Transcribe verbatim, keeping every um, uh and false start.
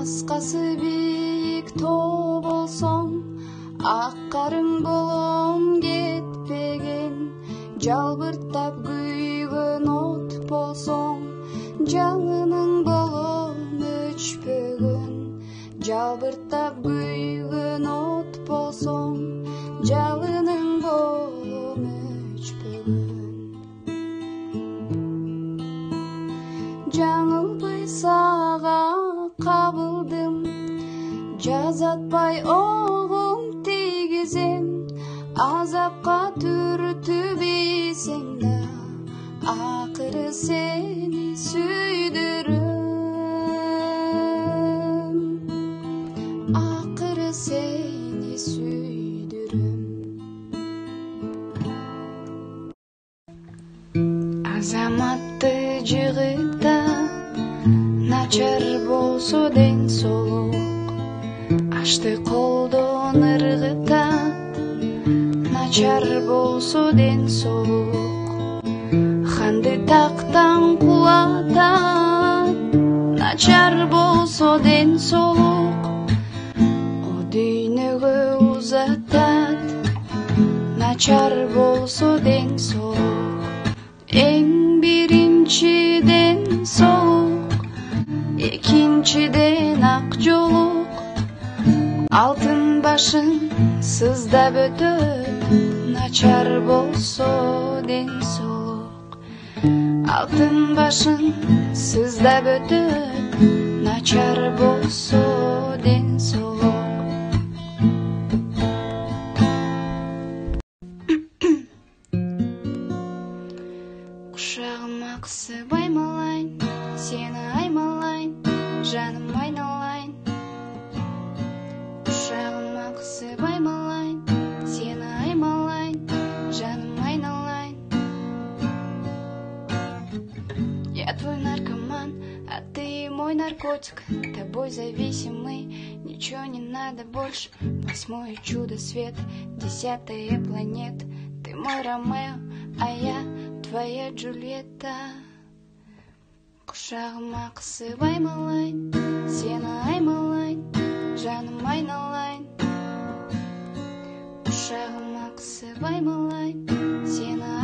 басқасы биік тоо болсоң, ақ қарың болом кетпеген, жалбыртап күйгөн от болсоң, жаңының болом өчпөгөн, жалбыртап күйгөн от болсоң, жалының болом өчпөгөн. Жаңылбай сага кабылдым, жазатпай оғым тигизем, азапқа түртүбейсең да, ақыры сені сүйдірім, ақыры сені сүйдірім. Азаматты жығыта, начар болсо ден солук, ашты колдон ыргыта, начар болсо ден солук, ханды тактан кулатат, начар болсо ден солук, о дүйнөгө узатат, начар болсо ден солук. Эң биринчиден солук, экинчиден ак жолук, алтын башың сыздап өтөт, начар болсо ден солук. Алтын башың сыздап өтөт, начар болсо ден солук. Құшағыма қысып аймалайын, сені аймалайын, жаным айналайын. Құшағыма қысып аймалайын, сені аймалайын, жаным айналайын. Я твой наркоман, а ты мой наркотик, тобой зависимый, ничего не надо больше. Восьмое чудо света, десятая планета, ты мой Ромео, а я твоя Джульетта. Құшағыма қысып аймалайын, сені аймалайын, жаным айналайын. Құшағыма қысып аймалайын, сені